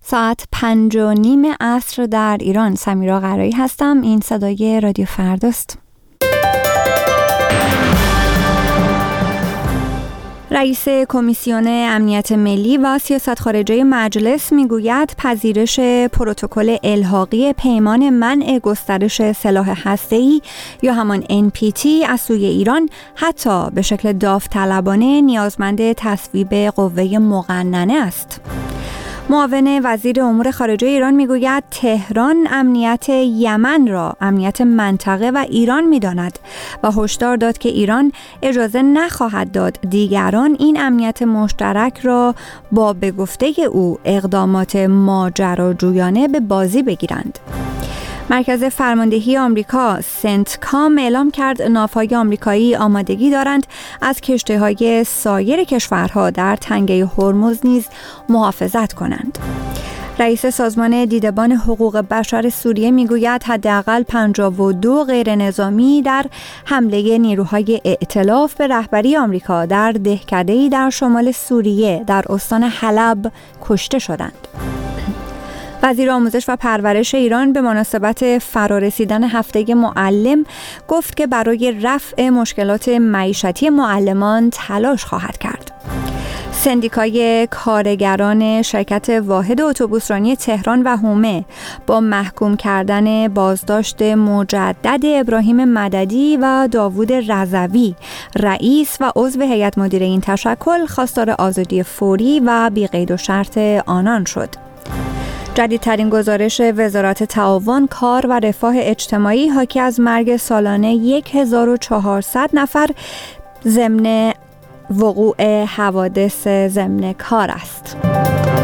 ساعت 5:30 عصر در ایران. سمیرا قرایی هستم. این صدای رادیو فرداست. رئیس کمیسیون امنیت ملی و سیاست خارجی مجلس میگوید پذیرش پروتکل الحاقی پیمان منع گسترش سلاح هسته‌ای یا همان NPT از سوی ایران حتی به شکل داوطلبانه نیازمند تصویب قوه مقننه است. معاون وزیر امور خارجه ایران میگوید تهران امنیت یمن را امنیت منطقه و ایران می‌داند و هشدار داد که ایران اجازه نخواهد داد دیگران این امنیت مشترک را با به گفته او اقدامات ماجراجویانه به بازی بگیرند. مرکز فرماندهی آمریکا سنتکام اعلام کرد ناوهای آمریکایی آمادگی دارند از کشتی‌های سایر کشورها در تنگه هرمز نیز محافظت کنند. رئیس سازمان دیدبان حقوق بشر سوریه میگوید حداقل 52 غیر نظامی در حمله نیروهای ائتلاف به رهبری آمریکا در دهکده‌ای در شمال سوریه در استان حلب کشته شدند. وزیر آموزش و پرورش ایران به مناسبت فرارسیدن هفته معلم گفت که برای رفع مشکلات معیشتی معلمان تلاش خواهد کرد. سندیکای کارگران شرکت واحد اتوبوسرانی تهران و حومه با محکوم کردن بازداشت مجدد ابراهیم مددی و داوود رضوی رئیس و عضو هیئت مدیره این تشکل خواستار آزادی فوری و بی قید و شرط آنان شد. جدیدترین گزارش وزارت تعاون، کار و رفاه اجتماعی حاکی از مرگ سالانه 1400 نفر ضمن وقوع حوادث ضمن کار است.